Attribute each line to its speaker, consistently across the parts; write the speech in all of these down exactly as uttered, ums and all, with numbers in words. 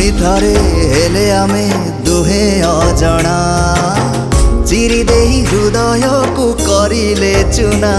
Speaker 1: पुणी थरे हेले आमे दुहे अजणा चिरी देई हृदय को करिले चुना।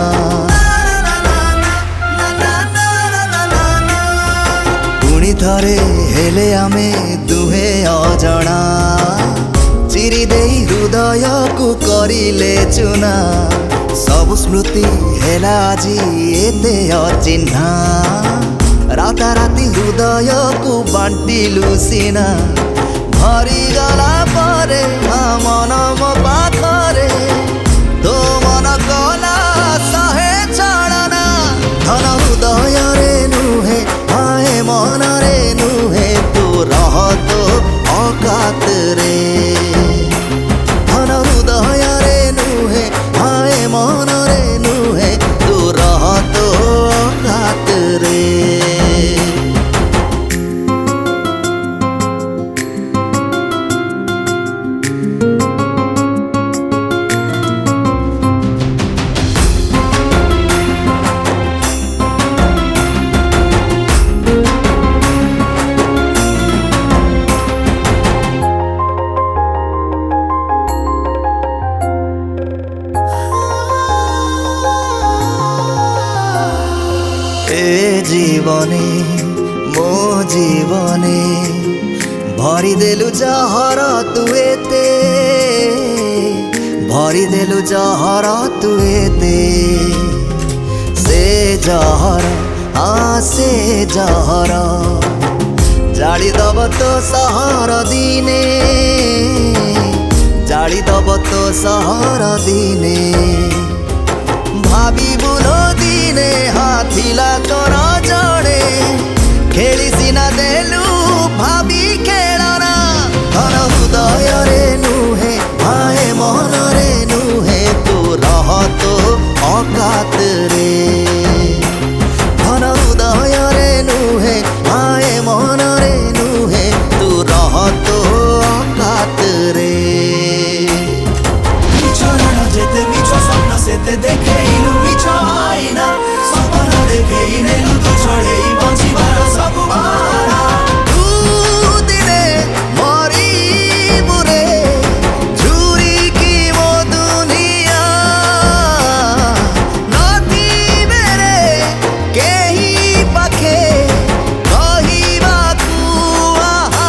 Speaker 1: पुणी थरे हेले आमे दुहे अजणा चिरी देई हृदय को करिले चुना। सब स्मृति हेला आजी एते अचिन्हा राताराती हृदय को बांटिलु सीना। भरी गला परे मन मो पाखरे तो मन कला सहे छड़ना। धन हृदय रे नुहे हाय मन रे नुहे तू रह तो औकात रे। धन हृदय रे नुहे हाय मन रे नुहे तू रह तो औकात रे। ए जीवने मो जीवने भरी देलु जहर तू एते भरी देलु जहर तू एते। से जहर हाँ से जहर जाली दब तो सहर दिने जाली दब तो सहर दिने। भाभी बुलो दिने हाथिला तोर जड़े खेली सीना देलु भाभी खेलना। धन हृदय रे नुहे हाय मन रे नुहे तू रह तो औकात रे। धन हृदय रे नुहे हाय मन रे नुहे तू रह तो औकात रे।
Speaker 2: जेते मिछ स्वप्न सेते देखेइलु मिछ आइना सपना देखेइनेलु तू छडेई बଞ୍ଚିବାର ସବୁ ବାହାନା।
Speaker 1: तू दिने मरिबु रे झुरिकी मो दुनिया नथिबे रे केही पाखे कहिबाकु आहा।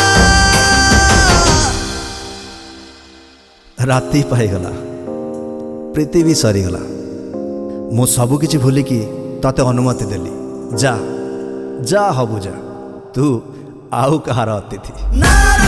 Speaker 3: राति पाईगला प्रीति भी सरीगला मु सबु किछि भूलिकी तते अनुमति देली जा जा हबु जा तू आउ कहार अतिथि।